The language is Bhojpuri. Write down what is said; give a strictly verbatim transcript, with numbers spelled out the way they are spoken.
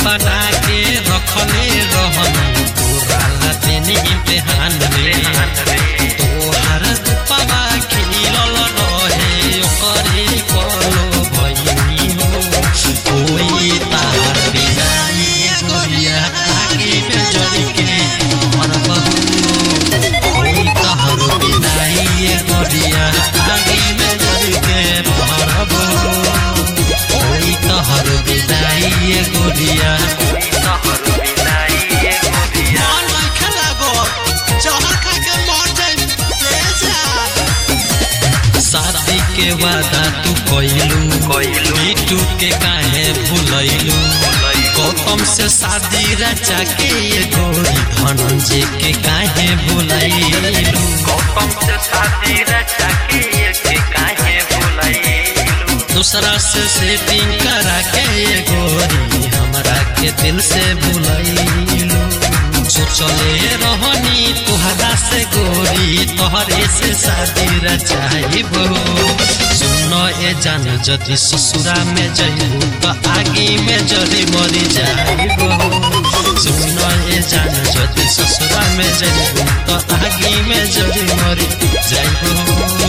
बना के रखले रहन पूरा दिन इम्तिहान में तोहर रूपवा खिलल रहे ओकरे कलो भइनी हो कोई तार बिना ये गोरिया आगे में जड़ के मर बहु कोई तार बिना ये गोरिया आगे में जड़ के मर बहु कोई तार बिना ये गोरिया शादी के वादा तू कइलू मीठू के काहे भूलैलू गौतम से शादी रचा के ये गोरी धनंजय के काहे भूलैलू गौतम से शादी रचा के ये काहे भूलैलू दूसरा से सेटिंग करा के ये गोरी हमरा के दिल से भूलैलू सोचले रहनी तुहरा से गोरी तोहरे से शादी रचाइबो सुनो ए जान जदि ससुरा में जइबू तो आगे में जरी मरी जाइबो सुनो ए जान जदि ससुरा में जइबू तो आगे में जरी मरी जाइबो।